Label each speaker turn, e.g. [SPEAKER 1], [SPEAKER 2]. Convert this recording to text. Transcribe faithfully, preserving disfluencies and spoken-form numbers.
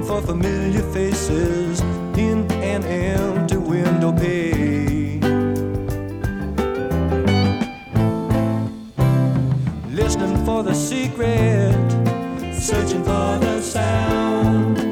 [SPEAKER 1] for familiar faces in an empty window pane. Listening for the secret, searching for the sound.